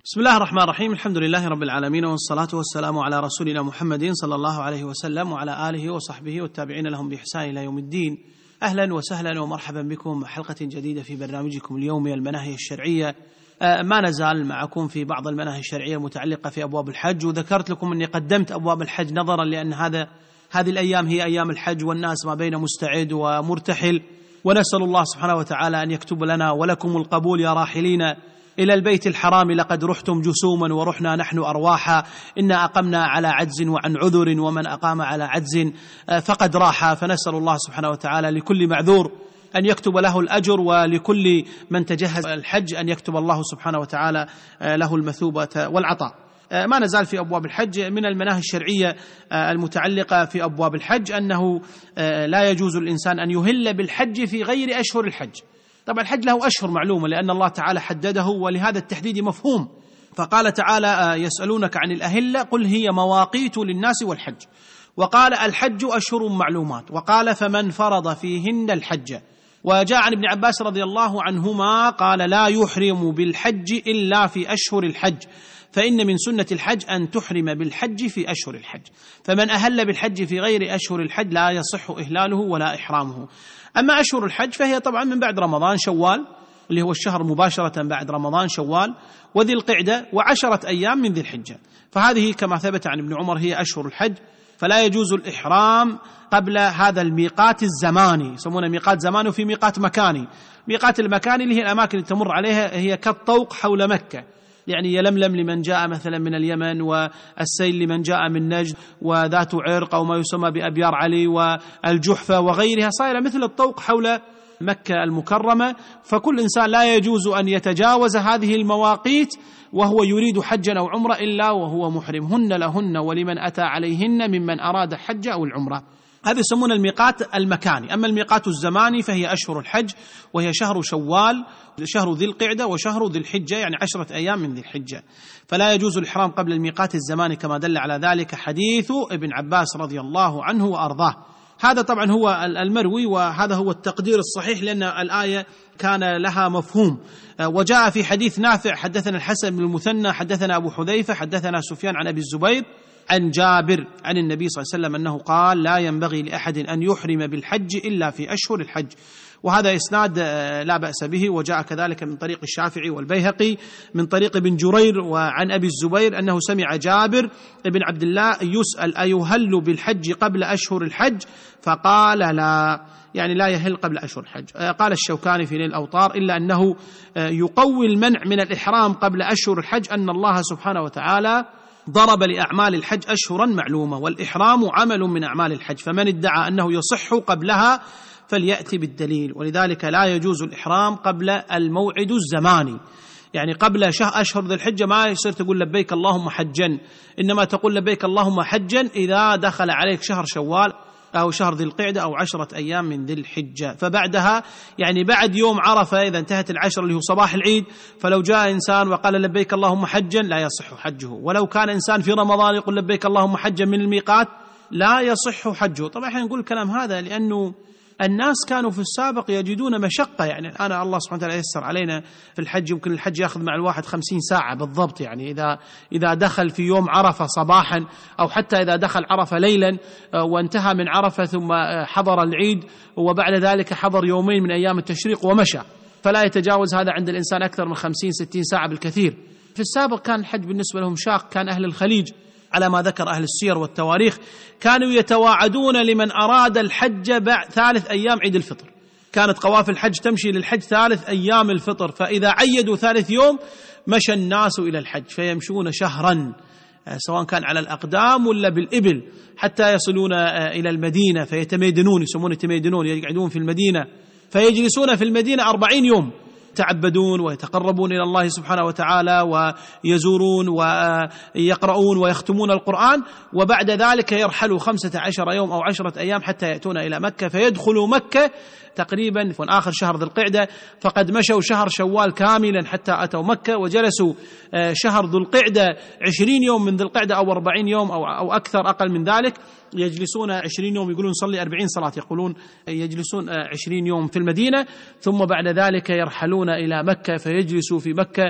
بسم الله الرحمن الرحيم. الحمد لله رب العالمين، والصلاة والسلام على رسولنا محمد صلى الله عليه وسلم وعلى آله وصحبه والتابعين لهم بإحسان إلى يوم الدين. أهلا وسهلا ومرحبا بكم حلقة جديدة في برنامجكم اليومي المناهي الشرعية. ما نزال معكم في بعض المناهي الشرعية المتعلقة في أبواب الحج، وذكرت لكم أني قدمت أبواب الحج نظرا لأن هذه الأيام هي أيام الحج، والناس ما بين مستعد ومرتحل، ونسأل الله سبحانه وتعالى أن يكتب لنا ولكم القبول يا راحلين إلى البيت الحرام. لقد رحتم جسوما ورحنا نحن أرواحا، إنا أقمنا على عجز وعن عذر، ومن أقام على عجز فقد راح. فنسأل الله سبحانه وتعالى لكل معذور أن يكتب له الأجر، ولكل من تجهز الحج أن يكتب الله سبحانه وتعالى له المثوبة والعطاء. ما نزال في أبواب الحج. من المناهي الشرعية المتعلقة في أبواب الحج أنه لا يجوز الإنسان أن يهل بالحج في غير أشهر الحج. طبعا الحج له أشهر معلومة لأن الله تعالى حدده، ولهذا التحديد مفهوم. فقال تعالى: يسألونك عن الأهلة قل هي مواقيت للناس والحج، وقال: الحج أشهر معلومات، وقال: فمن فرض فيهن الحج. وجاء عن ابن عباس رضي الله عنهما قال: لا يحرم بالحج إلا في أشهر الحج، فإن من سنة الحج أن تحرم بالحج في أشهر الحج. فمن أهل بالحج في غير أشهر الحج لا يصح إهلاله ولا إحرامه. أما أشهر الحج فهي طبعا من بعد رمضان شوال، اللي هو الشهر مباشرة بعد رمضان شوال، وذي القعدة، و10 أيام من ذي الحجة. فهذه كما ثبت عن ابن عمر هي أشهر الحج. فلا يجوز الإحرام قبل هذا الميقات الزماني، يسمونه ميقات زماني وفي ميقات مكاني. ميقات المكاني اللي هي الأماكن اللي تمر عليها هي كالطوق حول مكة، يعني يلملم لمن جاء مثلا من اليمن، والسيل لمن جاء من نجد، وذات عرق أو ما يسمى بأبيار علي، والجحفة وغيرها، صايرة مثل الطوق حول مكة المكرمة. فكل إنسان لا يجوز أن يتجاوز هذه المواقيت وهو يريد حجا أو عمرة إلا وهو محرم. هن لهن ولمن أتى عليهن ممن أراد حج أو العمرة. هذا يسمونه الميقات المكاني. أما الميقات الزماني فهي أشهر الحج، وهي شهر شوال، شهر ذي القعدة، وشهر ذي الحجة، يعني 10 أيام من ذي الحجة. فلا يجوز الإحرام قبل الميقات الزماني، كما دل على ذلك حديث ابن عباس رضي الله عنه وأرضاه. هذا طبعا هو المروي، وهذا هو التقدير الصحيح، لأن الآية كان لها مفهوم. وجاء في حديث نافع: حدثنا الحسن بن المثنى حدثنا أبو حذيفة حدثنا سفيان عن أبي الزبير عن جابر عن النبي صلى الله عليه وسلم أنه قال: لا ينبغي لأحد أن يحرم بالحج إلا في أشهر الحج. وهذا إسناد لا بأس به. وجاء كذلك من طريق الشافعي والبيهقي من طريق ابن جرير وعن أبي الزبير أنه سمع جابر بن عبد الله يسأل: أيهل بالحج قبل أشهر الحج؟ فقال: لا، يعني لا يهل قبل أشهر الحج. قال الشوكاني في نيل الأوطار: إلا أنه يقوي المنع من الإحرام قبل أشهر الحج أن الله سبحانه وتعالى ضرب لأعمال الحج أشهرا معلومة، والإحرام عمل من أعمال الحج، فمن ادعى أنه يصح قبلها فليأتي بالدليل. ولذلك لا يجوز الإحرام قبل الموعد الزماني، يعني قبل أشهر ذي الحجة ما يصير تقول لبيك اللهم حجا، إنما تقول لبيك اللهم حجا إذا دخل عليك شهر شوال أو شهر ذي القعدة أو 10 أيام من ذي الحجة. فبعدها يعني بعد يوم عرفة إذا انتهت العشر اللي هو صباح العيد، فلو جاء إنسان وقال لبيك اللهم حجا لا يصح حجه. ولو كان إنسان في رمضان يقول لبيك اللهم حجا من الميقات لا يصح حجه. طبعا احنا نقول الكلام هذا لأنه الناس كانوا في السابق يجدون مشقة، يعني أنا الله سبحانه وتعالى يسر علينا في الحج، يمكن الحج يأخذ مع الواحد 50 ساعة بالضبط، يعني إذا دخل في يوم عرفة صباحا، أو حتى إذا دخل عرفة ليلا وانتهى من عرفة ثم حضر العيد، وبعد ذلك حضر يومين من أيام التشريق ومشى، فلا يتجاوز هذا عند الإنسان أكثر من 50-60 ساعة بالكثير. في السابق كان الحج بالنسبة لهم شاق. كان أهل الخليج على ما ذكر أهل السير والتواريخ كانوا يتواعدون لمن أراد الحج بعد 3 أيام عيد الفطر. كانت قوافل الحج تمشي للحج 3 أيام الفطر، فإذا عيدوا 3 يوم مشى الناس إلى الحج، فيمشون شهرا سواء كان على الأقدام ولا بالإبل حتى يصلون إلى المدينة فيتميدنون، يسمون يتميدنون، يقعدون في المدينة فيجلسون في المدينة 40 يوم يتعبدون ويتقربون إلى الله سبحانه وتعالى، ويزورون ويقرؤون ويختمون القرآن، وبعد ذلك يرحلوا 15 يوم أو 10 أيام حتى يأتون إلى مكة، فيدخلوا مكة تقريبا في آخر شهر ذي القعدة. فقد مشوا شهر شوال كاملا حتى أتوا مكة، وجلسوا شهر ذو القعدة 20 يوم من ذي القعدة أو 40 يوم أو أكثر أقل من ذلك، يجلسون 20 يوم، يقولون نصلي 40 صلاة، يقولون يجلسون 20 يوم في المدينة، ثم بعد ذلك يرحلون إلى مكة فيجلسوا في مكة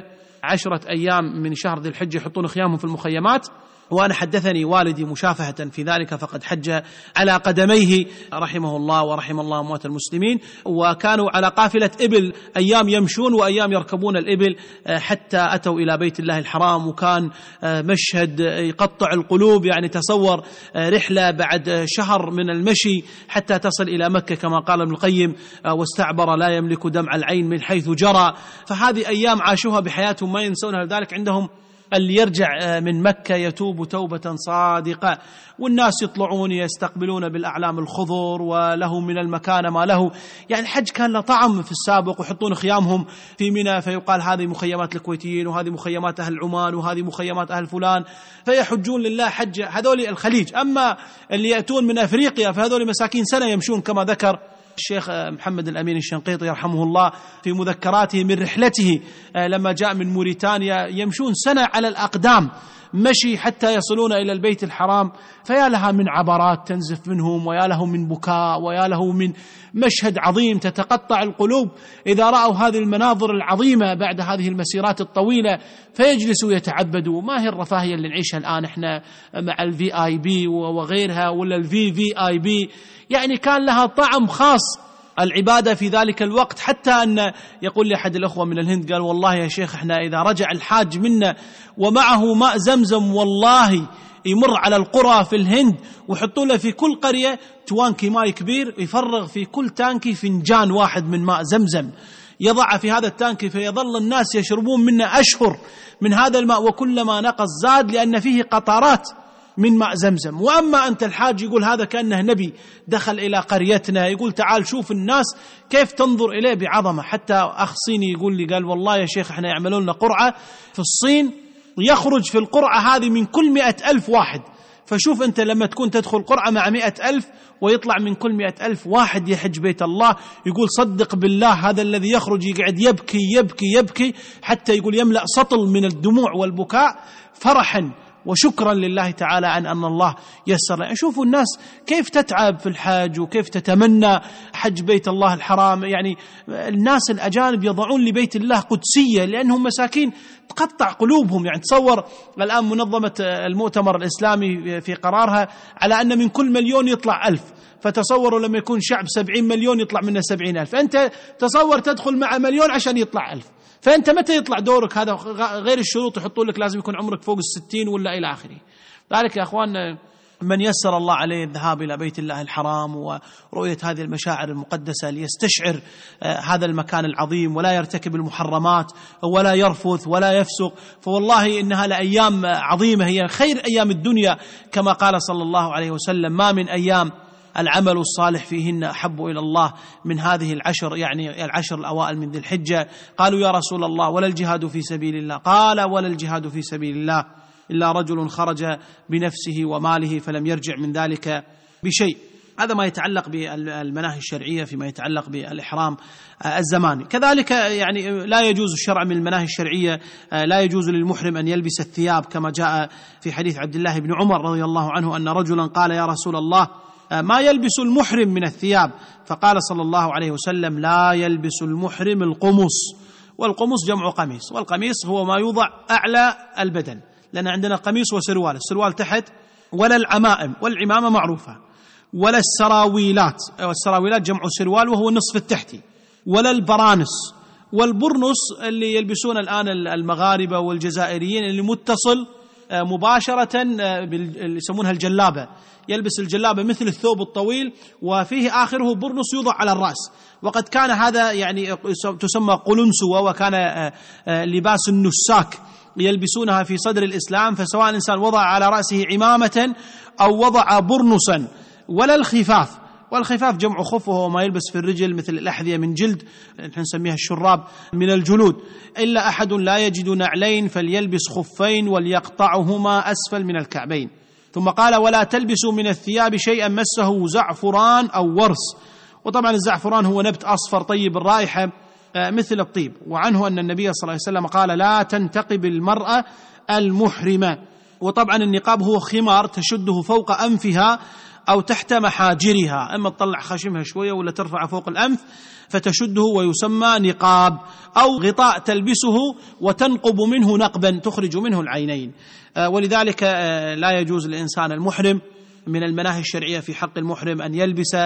10 أيام من شهر ذي الحجة يحطون خيامهم في المخيمات. وأنا حدثني والدي مشافهة في ذلك، فقد حج على قدميه رحمه الله ورحم الله أموات المسلمين، وكانوا على قافلة إبل، أيام يمشون وأيام يركبون الإبل حتى أتوا إلى بيت الله الحرام، وكان مشهد يقطع القلوب. يعني تصور رحلة بعد شهر من المشي حتى تصل إلى مكة كما قال ابن القيم: واستعبر لا يملك دمع العين من حيث جرى. فهذه أيام عاشوها بحياتهم ما ينسونها، لذلك عندهم اللي يرجع من مكة يتوب توبة صادقة، والناس يطلعون يستقبلون بالأعلام الخضر وله من المكان ما له. يعني الحج كان له طعم في السابق، ويحطون خيامهم في منى فيقال هذه مخيمات الكويتيين وهذه مخيمات أهل عمان وهذه مخيمات أهل فلان، فيحجون لله حج هذول الخليج. أما اللي يأتون من أفريقيا فهذول مساكين سنة يمشون، كما ذكر الشيخ محمد الأمين الشنقيطي رحمه الله في مذكراته من رحلته لما جاء من موريتانيا، يمشون سنة على الأقدام مشي حتى يصلون إلى البيت الحرام. فيا لها من عبرات تنزف منهم، ويا له من بكاء، ويا له من مشهد عظيم تتقطع القلوب إذا رأوا هذه المناظر العظيمة بعد هذه المسيرات الطويلة، فيجلسوا يتعبدوا. ما هي الرفاهية اللي نعيشها الآن احنا مع الVIP وغيرها، ولا الVVIP؟ يعني كان لها طعم خاص العبادة في ذلك الوقت، حتى أن يقول لي أحد الأخوة من الهند قال: والله يا شيخ احنا إذا رجع الحاج منا ومعه ماء زمزم والله يمر على القرى في الهند ويحطوا له في كل قرية توانكي ماء كبير، يفرغ في كل تانكي فنجان واحد من ماء زمزم يضع في هذا التانكي، فيظل الناس يشربون منه أشهر من هذا الماء، وكلما نقص زاد لأن فيه قطرات من ماء زمزم. وأما أنت الحاج يقول هذا كأنه نبي دخل إلى قريتنا، يقول تعال شوف الناس كيف تنظر إليه بعظمة. حتى أخ صيني يقول لي قال: والله يا شيخ احنا يعملون لنا قرعة في الصين، يخرج في القرعة هذه من كل 100,000 واحد. فشوف أنت لما تكون تدخل قرعة مع 100,000 ويطلع من كل 100,000 واحد يحج بيت الله، يقول صدق بالله هذا الذي يخرج يقعد يبكي يبكي يبكي حتى يقول يملأ سطل من الدموع والبكاء فرحا وشكرا لله تعالى عن أن الله يسر. يعني شوفوا الناس كيف تتعب في الحج وكيف تتمنى حج بيت الله الحرام. يعني الناس الأجانب يضعون لبيت الله قدسية لأنهم مساكين تقطع قلوبهم. يعني تصور الآن منظمة المؤتمر الإسلامي في قرارها على أن من كل 1,000,000 يطلع 1000، فتصوروا لما يكون شعب 70 مليون يطلع منه 70,000. أنت تصور تدخل مع 1,000,000 عشان يطلع 1000، فأنت متى يطلع دورك؟ هذا غير الشروط يحطون لك لازم يكون عمرك فوق 60 ولا إلى آخره. ذلك يا أخوان من يسر الله عليه الذهاب إلى بيت الله الحرام ورؤية هذه المشاعر المقدسة ليستشعر هذا المكان العظيم ولا يرتكب المحرمات ولا يرفث ولا يفسق، فوالله إنها لأيام عظيمة، هي خير أيام الدنيا كما قال صلى الله عليه وسلم: ما من أيام العمل الصالح فيهن أحب إلى الله من هذه العشر، يعني العشر الأوائل من ذي الحجة. قالوا يا رسول الله ولا الجهاد في سبيل الله؟ قال: ولا الجهاد في سبيل الله إلا رجل خرج بنفسه وماله فلم يرجع من ذلك بشيء. هذا ما يتعلق بالمناهي الشرعية فيما يتعلق بالإحرام الزماني. كذلك يعني لا يجوز الشرع من المناهي الشرعية، لا يجوز للمحرم أن يلبس الثياب كما جاء في حديث عبد الله بن عمر رضي الله عنه أن رجلا قال: يا رسول الله ما يلبس المحرم من الثياب؟ فقال صلى الله عليه وسلم: لا يلبس المحرم القمص. والقمص جمع قميص، والقميص هو ما يوضع أعلى البدن، لأن عندنا قميص وسروال، السروال تحت، ولا العمائم، والعمامة معروفة، ولا السراويلات، والسراويلات جمع سروال وهو النصف التحتي، ولا البرانس، والبرنس اللي يلبسون الآن المغاربة والجزائريين اللي متصل مباشرة يسمونها الجلابة، يلبس الجلابة مثل الثوب الطويل وفيه آخره برنس يوضع على الرأس. وقد كان هذا يعني تسمى قلنسوة، وكان لباس النساك يلبسونها في صدر الإسلام، فسواء الإنسان وضع على رأسه عمامة أو وضع برنسا. ولا الخفاف، والخفاف جمع خف وهو ما يلبس في الرجل مثل الأحذية من جلد، نحن نسميها الشراب من الجلود. إلا أحد لا يجد نعلين فليلبس خفين وليقطعهما أسفل من الكعبين. ثم قال: ولا تلبسوا من الثياب شيئا مسه زعفران أو ورس. وطبعا الزعفران هو نبت أصفر طيب الرائحة مثل الطيب. وعنه أن النبي صلى الله عليه وسلم قال: لا تنتقب المرأة المحرمة. وطبعا النقاب هو خمار تشده فوق أنفها أو تحت محاجرها، إما تطلع خشمها شوية ولا ترفع فوق الأنف فتشده ويسمى نقاب، أو غطاء تلبسه وتنقب منه نقبا تخرج منه العينين. ولذلك لا يجوز للإنسان المحرم من المناهي الشرعية في حق المحرم أن يلبس،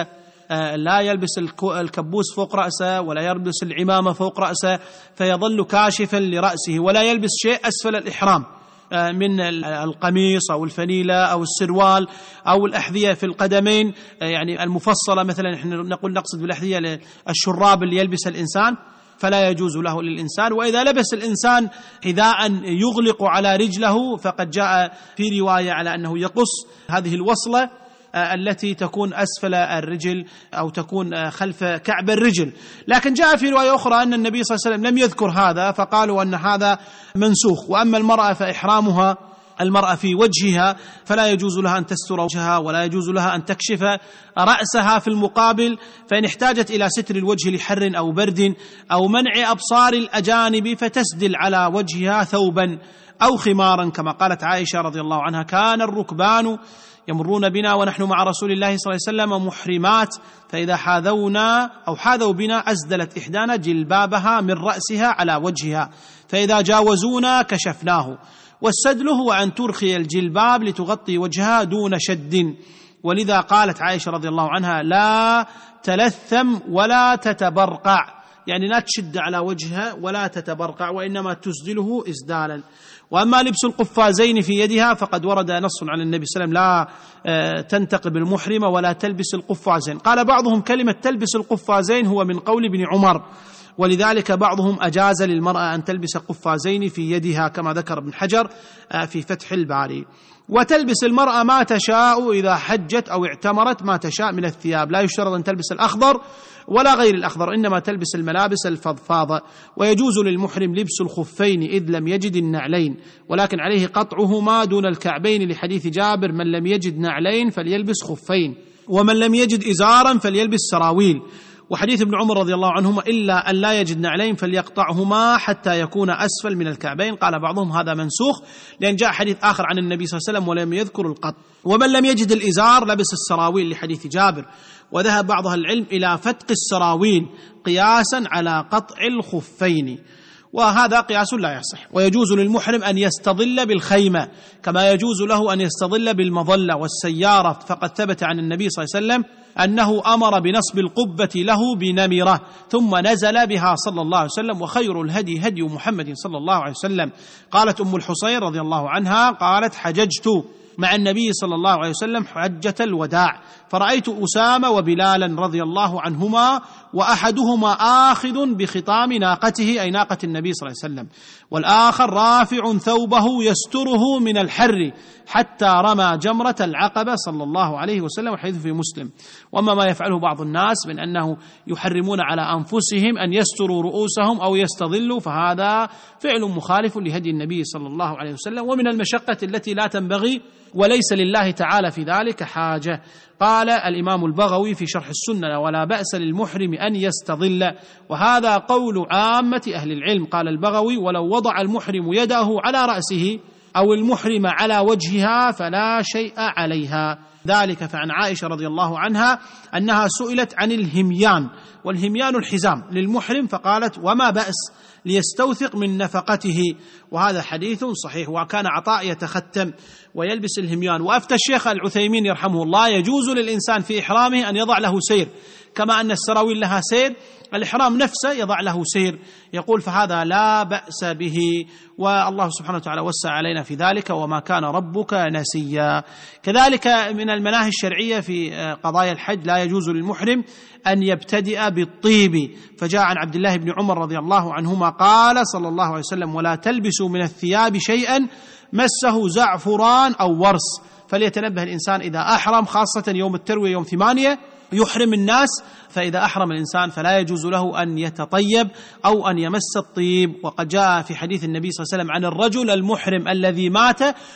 لا يلبس الكبوس فوق رأسه ولا يلبس العمامة فوق رأسه فيظل كاشفا لرأسه، ولا يلبس شيء أسفل الإحرام من القميص أو الفنيلة أو السروال أو الأحذية في القدمين، يعني المفصلة مثلا، نحن نقول نقصد بالأحذية الشراب اللي يلبس الإنسان، فلا يجوز له للإنسان. وإذا لبس الإنسان حذاء يغلق على رجله فقد جاء في رواية على أنه يقص هذه الوصلة التي تكون أسفل الرجل أو تكون خلف كعب الرجل. لكن جاء في رواية أخرى أن النبي صلى الله عليه وسلم لم يذكر هذا، فقالوا أن هذا منسوخ. وأما المرأة فإحرامها المرأة في وجهها، فلا يجوز لها أن تستر وجهها ولا يجوز لها أن تكشف رأسها في المقابل، فإن احتاجت إلى ستر الوجه لحر أو برد أو منع أبصار الأجانب فتسدل على وجهها ثوبا أو خمارا، كما قالت عائشة رضي الله عنها: كان الركبان يمرون بنا ونحن مع رسول الله صلى الله عليه وسلم محرمات، فإذا حاذونا أو حاذوا بنا أسدلت إحدانا جلبابها من رأسها على وجهها، فإذا جاوزونا كشفناه. والسدل هو أن ترخي الجلباب لتغطي وجهها دون شد. ولذا قالت عائشة رضي الله عنها: لا تلثم ولا تتبرقع، يعني لا تشد على وجهها ولا تتبرقع، وإنما تسدله إسدالا. وأما لبس القفازين في يدها فقد ورد نص عن النبي صلى الله عليه وسلم: لا تنتقب المحرمة ولا تلبس القفازين. قال بعضهم كلمة تلبس القفازين هو من قول ابن عمر، ولذلك بعضهم أجاز للمرأة أن تلبس قفازين في يدها كما ذكر ابن حجر في فتح الباري. وتلبس المرأة ما تشاء إذا حجت أو اعتمرت، ما تشاء من الثياب، لا يشترط أن تلبس الأخضر ولا غير الأخضر، إنما تلبس الملابس الفضفاضة. ويجوز للمحرم لبس الخفين إذ لم يجد النعلين، ولكن عليه قطعهما دون الكعبين لحديث جابر: من لم يجد نعلين فليلبس خفين، ومن لم يجد إزارا فليلبس سراويل. وحديث ابن عمر رضي الله عنهما: إلا أن لا يجد نعلين فليقطعهما حتى يكون أسفل من الكعبين. قال بعضهم هذا منسوخ، لأن جاء حديث آخر عن النبي صلى الله عليه وسلم ولم يذكر القط. ومن لم يجد الإزار لبس السراويل لحديث جابر. وذهب بعض أهل العلم إلى فتق السراويل قياسا على قطع الخفين، وهذا قياس لا يصح. ويجوز للمحرم أن يستظل بالخيمة كما يجوز له أن يستظل بالمظلة والسيارة، فقد ثبت عن النبي صلى الله عليه وسلم أنه أمر بنصب القبة له بنمرة ثم نزل بها صلى الله عليه وسلم: وخير الهدي هدي محمد صلى الله عليه وسلم. قالت أم الحصين رضي الله عنها قالت: حججت مع النبي صلى الله عليه وسلم حجة الوداع، فرأيت أسامة وبلالا رضي الله عنهما وأحدهما آخذ بخطام ناقته، أي ناقة النبي صلى الله عليه وسلم، والآخر رافع ثوبه يستره من الحر حتى رمى جمرة العقبة صلى الله عليه وسلم، والحديث في مسلم. وأما ما يفعله بعض الناس من أنه يحرمون على أنفسهم أن يستروا رؤوسهم أو يستظلوا، فهذا فعل مخالف لهدي النبي صلى الله عليه وسلم، ومن المشقة التي لا تنبغي، وليس لله تعالى في ذلك حاجة. قال الإمام البغوي في شرح السنة: ولا بأس للمحرم أن يستظل، وهذا قول عامة أهل العلم. قال البغوي: ولو وضع المحرم يده على رأسه أو المحرم على وجهها فلا شيء عليها. ذلك فعن عائشة رضي الله عنها أنها سئلت عن الهميان، والهميان الحزام للمحرم، فقالت: وما بأس ليستوثق من نفقته. وهذا حديث صحيح. وكان عطاء يتختم ويلبس الهميان. وأفتى الشيخ العثيمين يرحمه الله: يجوز للإنسان في إحرامه أن يضع له سير، كما أن السراويل لها سير، الإحرام نفسه يضع له سير. يقول: فهذا لا بأس به، والله سبحانه وتعالى وسع علينا في ذلك: وما كان ربك نسيا. كذلك من المناهي الشرعية في قضايا الحج: لا يجوز للمحرم أن يبتدئ بالطيب، فجاء عن عبد الله بن عمر رضي الله عنهما قال صلى الله عليه وسلم: ولا تلبسوا من الثياب شيئا مسه زعفران أو ورس. فليتنبه الإنسان إذا أحرم، خاصة يوم التروية يوم 8 يحرم الناس، فإذا أحرم الإنسان فلا يجوز له أن يتطيب أو أن يمس الطيب. وقد جاء في حديث النبي صلى الله عليه وسلم عن الرجل المحرم الذي مات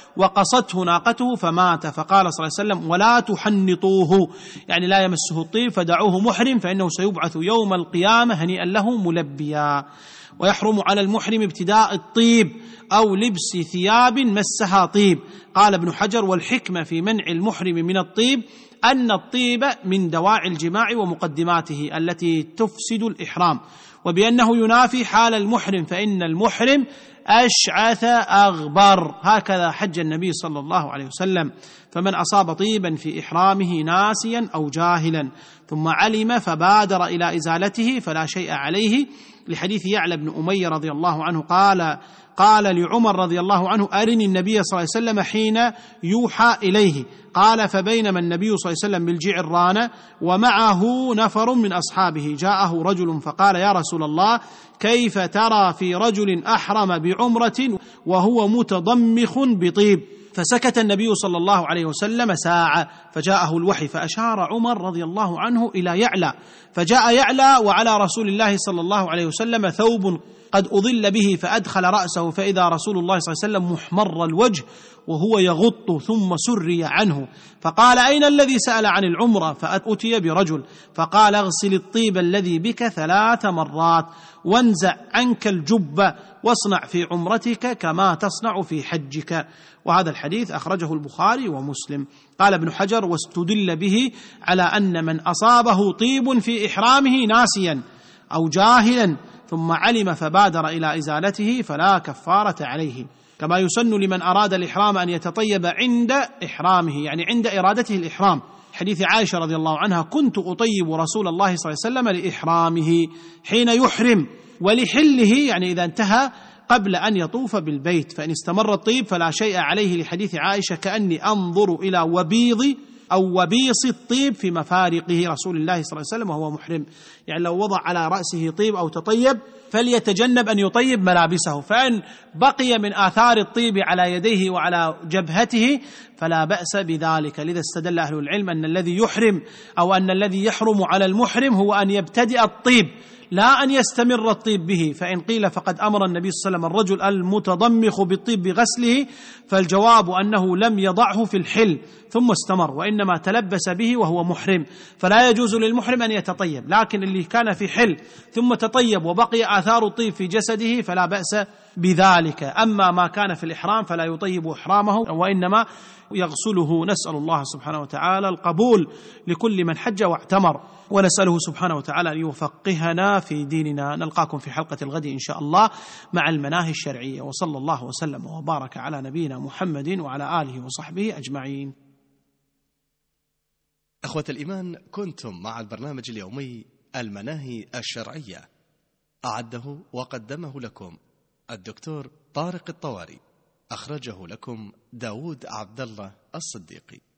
وقصته ناقته فمات، فقال صلى الله عليه وسلم: ولا تحنطوه، يعني لا يمسه الطيب، فدعوه محرم فإنه سيبعث يوم القيامة هنيئا له ملبيا. ويحرم على المحرم ابتداء الطيب أو لبس ثياب مسها طيب. قال ابن حجر: والحكمة في منع المحرم من الطيب أن الطيب من دواعي الجماع ومقدماته التي تفسد الإحرام، وبأنه ينافي حال المحرم، فإن المحرم أشعث أغبر. هكذا حج النبي صلى الله عليه وسلم. فمن أصاب طيبا في إحرامه ناسيا أو جاهلا ثم علم فبادر إلى إزالته فلا شيء عليه، لحديث يعلى بن أمية رضي الله عنه قال لعمر رضي الله عنه: أرني النبي صلى الله عليه وسلم حين يوحى إليه. قال: فبينما النبي صلى الله عليه وسلم بالجعرانة ومعه نفر من أصحابه جاءه رجل فقال: يا رسول الله، كيف ترى في رجل أحرم بعمرة وهو متضمخ بطيب؟ فسكت النبي صلى الله عليه وسلم ساعة، فجاءه الوحي فأشار عمر رضي الله عنه إلى يعلى، فجاء يعلى وعلى رسول الله صلى الله عليه وسلم ثوب قد أضل به، فأدخل رأسه فإذا رسول الله صلى الله عليه وسلم محمر الوجه وهو يغط، ثم سري عنه فقال: أين الذي سأل عن العمرة؟ فأتي برجل فقال: اغسل الطيب الذي بك 3 مرات وانزع عنك الجبة واصنع في عمرتك كما تصنع في حجك. وهذا الحديث أخرجه البخاري ومسلم. قال ابن حجر: واستدل به على أن من أصابه طيب في إحرامه ناسيا أو جاهلا ثم علم فبادر إلى إزالته فلا كفارة عليه، كما يسن لمن أراد الإحرام أن يتطيب عند إحرامه، يعني عند إرادته الإحرام. حديث عائشة رضي الله عنها: كنت أطيب رسول الله صلى الله عليه وسلم لإحرامه حين يحرم ولحله، يعني إذا انتهى قبل أن يطوف بالبيت، فإن استمر الطيب فلا شيء عليه، لحديث عائشة: كأني أنظر إلى وبيض أو وبيص الطيب في مفارقه رسول الله صلى الله عليه وسلم وهو محرم. يعني لو وضع على رأسه طيب أو تطيب فليتجنب أن يطيب ملابسه، فإن بقي من آثار الطيب على يديه وعلى جبهته فلا بأس بذلك. لذا استدل أهل العلم أن الذي يحرم أو أن الذي يحرم على المحرم هو أن يبتدئ الطيب لا أن يستمر الطيب به. فإن قيل فقد أمر النبي صلى الله عليه وسلم الرجل المتضمخ بالطيب بغسله، فالجواب أنه لم يضعه في الحل ثم استمر، وإنما تلبس به وهو محرم، فلا يجوز للمحرم أن يتطيب. لكن اللي كان في حل ثم تطيب وبقي آثار الطيب في جسده فلا بأس بذلك. أما ما كان في الإحرام فلا يطيب إحرامه وإنما يغسله. نسأل الله سبحانه وتعالى القبول لكل من حج واعتمر، ونسأله سبحانه وتعالى أن يفقهنا في ديننا. نلقاكم في حلقة الغد إن شاء الله مع المناهي الشرعية، وصلى الله وسلم وبارك على نبينا محمد وعلى آله وصحبه أجمعين. أخوة الإيمان، كنتم مع البرنامج اليومي المناهي الشرعية، أعده وقدمه لكم الدكتور طارق الطواري، أخرجه لكم داود عبد الله الصديقي.